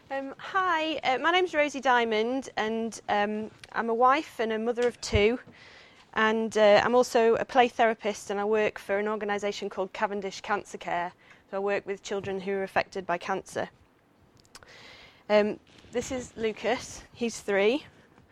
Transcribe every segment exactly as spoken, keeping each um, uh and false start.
Um, hi, uh, my name's Rosie Diamond, and um, I'm a wife and a mother of two, and uh, I'm also a play therapist, and I work for an organisation called Cavendish Cancer Care. So I work with children who are affected by cancer. Um, this is Lucas, he's three,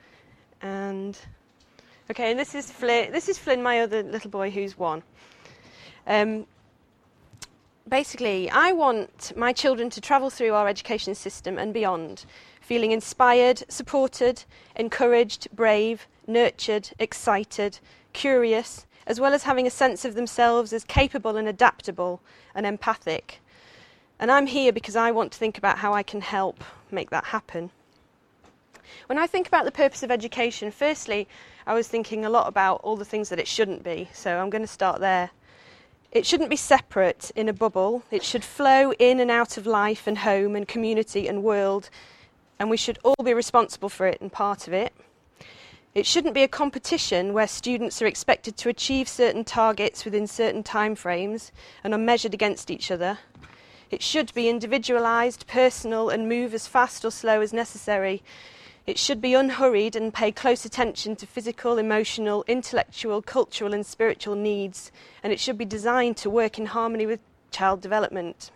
and okay, and this is Flynn. This is Flynn, my other little boy, who's one. Um, Basically, I want my children to travel through our education system and beyond, feeling inspired, supported, encouraged, brave, nurtured, excited, curious, as well as having a sense of themselves as capable and adaptable and empathic. And I'm here because I want to think about how I can help make that happen. When I think about the purpose of education, firstly, I was thinking a lot about all the things that it shouldn't be, so I'm going to start there. It shouldn't be separate in a bubble. It should flow in and out of life and home and community and world, and we should all be responsible for it and part of it. It shouldn't be a competition where students are expected to achieve certain targets within certain timeframes and are measured against each other. It should be individualised, personal, and move as fast or slow as necessary. It should be unhurried and pay close attention to physical, emotional, intellectual, cultural and spiritual needs, and it should be designed to work in harmony with child development.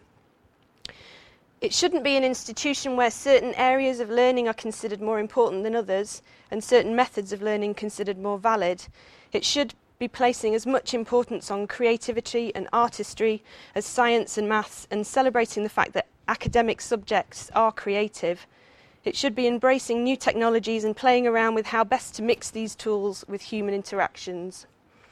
It shouldn't be an institution where certain areas of learning are considered more important than others and certain methods of learning considered more valid. It should be placing as much importance on creativity and artistry as science and maths, and celebrating the fact that academic subjects are creative. It should be embracing new technologies and playing around with how best to mix these tools with human interactions.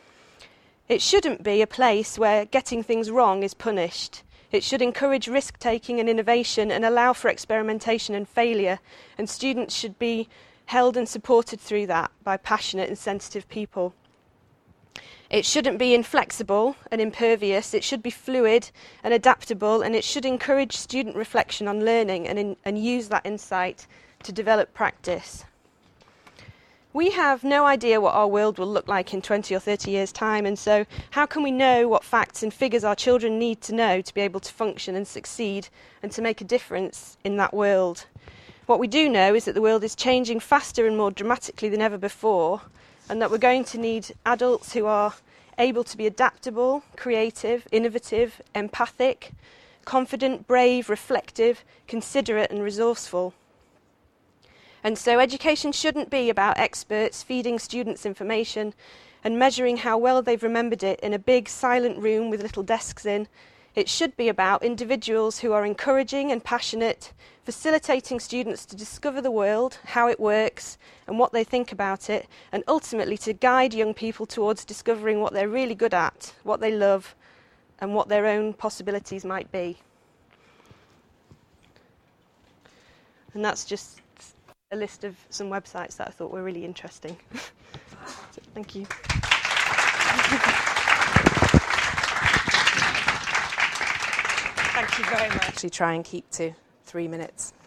It shouldn't be a place where getting things wrong is punished. It should encourage risk-taking and innovation and allow for experimentation and failure, and students should be held and supported through that by passionate and sensitive people. It shouldn't be inflexible and impervious. It should be fluid and adaptable, and it should encourage student reflection on learning and, in, and use that insight to develop practice. We have no idea what our world will look like in twenty or thirty years' time, and so how can we know what facts and figures our children need to know to be able to function and succeed and to make a difference in that world? What we do know is that the world is changing faster and more dramatically than ever before, and that we're going to need adults who are able to be adaptable, creative, innovative, empathic, confident, brave, reflective, considerate and resourceful. And so education shouldn't be about experts feeding students information and measuring how well they've remembered it in a big silent room with little desks in. It should be about individuals who are encouraging and passionate, facilitating students to discover the world, how it works, and what they think about it, and ultimately to guide young people towards discovering what they're really good at, what they love, and what their own possibilities might be. And that's just a list of some websites that I thought were really interesting. So, thank you. Thank you very much. Actually try and keep to three minutes.